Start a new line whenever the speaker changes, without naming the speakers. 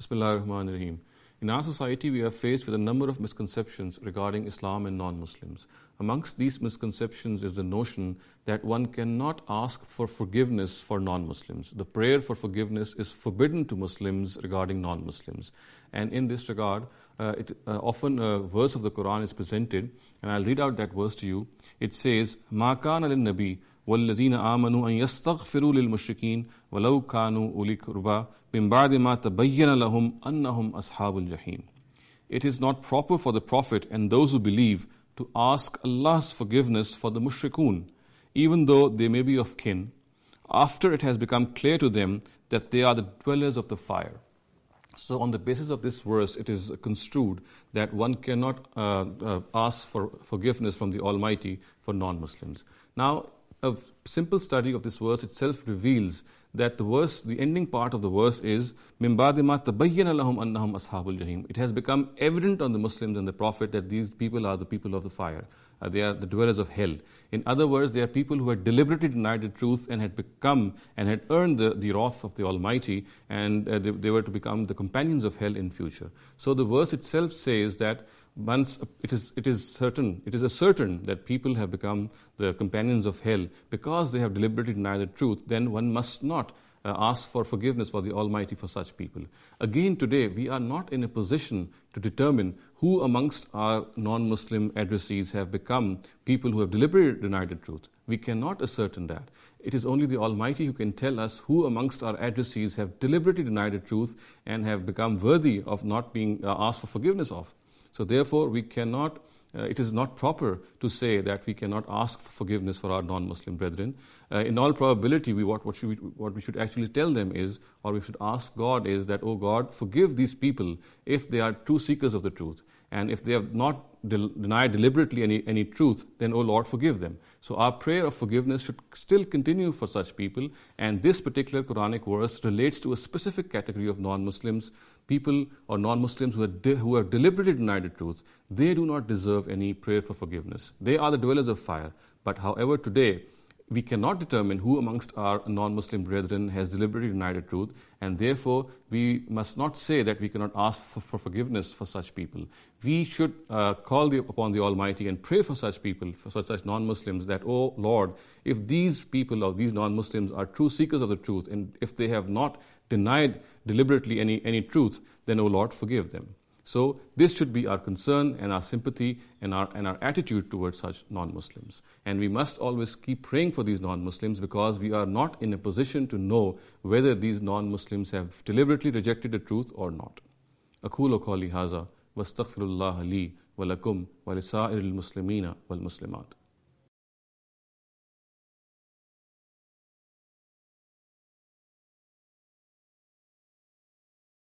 Bismillahir Rahmanir Rahim. In our society, we are faced with a number of misconceptions regarding Islam and non-Muslims. Amongst these misconceptions is the notion that one cannot ask for forgiveness for non-Muslims. The prayer for forgiveness is forbidden to Muslims regarding non-Muslims. And in this regard, often a verse of the Quran is presented, and I'll read out that verse to you. It says, مَا كَانَ لِلنَّبِيِّ وَالَّذِينَ آمَنُوا أَن يَسْتَغْفِرُوا لِلْمُشْرِكِينَ وَلَوْ كَانُوا أُولِي قُرْبَى مِن بَعْدِ مَا تَبَيَّنَ لَهُمْ أَنَّهُمْ أَصْحَابُ الْجَحِيمِ. It is not proper for the Prophet and those who believe to ask Allah's forgiveness for the mushrikun, even though they may be of kin, after it has become clear to them that they are the dwellers of the fire. So on the basis of this verse, it is construed that one cannot ask for forgiveness from the Almighty for non-Muslims. Now, a simple study of this verse itself reveals that the ending part of the verse is مِن بَعْدِ مَا تَبَيَّنَ لَهُمْ أَنَّهُمْ أَصْحَابُ الْجَحِيمِ. It has become evident on the Muslims and the Prophet that these people are the people of the fire. They are the dwellers of hell. In other words, they are people who had deliberately denied the truth and had become and had earned the wrath of the Almighty, and they were to become the companions of hell in future. So the verse itself says that once it is certain that people have become the companions of hell because they have deliberately denied the truth, then one must not ask for forgiveness for the Almighty for such people. Again, today, we are not in a position to determine who amongst our non-Muslim addressees have become people who have deliberately denied the truth. We cannot ascertain that. It is only the Almighty who can tell us who amongst our addressees have deliberately denied the truth and have become worthy of not being asked for forgiveness of. So therefore, we cannot, it is not proper to say that we cannot ask for forgiveness for our non-Muslim brethren. In all probability, what we should actually tell them is, or we should ask God is that, oh God, forgive these people if they are true seekers of the truth. And if they have not denied deliberately any truth, then, oh Lord, forgive them. So our prayer of forgiveness should still continue for such people. And this particular Quranic verse relates to a specific category of non-Muslims, people or non-Muslims who have deliberately denied the truth. They do not deserve any prayer for forgiveness. They are the dwellers of fire. But however, today, we cannot determine who amongst our non-Muslim brethren has deliberately denied the truth, and therefore we must not say that we cannot ask for forgiveness for such people. We should call upon the Almighty and pray for such people, for such non-Muslims, that, oh Lord, if these people or these non-Muslims are true seekers of the truth, and if they have not denied deliberately any truth, then, oh Lord, forgive them. So this should be our concern and our sympathy and our attitude towards such non-Muslims. And we must always keep praying for these non-Muslims, because we are not in a position to know whether these non-Muslims have deliberately rejected the truth or not. أقول قولي هذا واستغفر الله لي ولكم ولسائر المسلمين والمسلمات.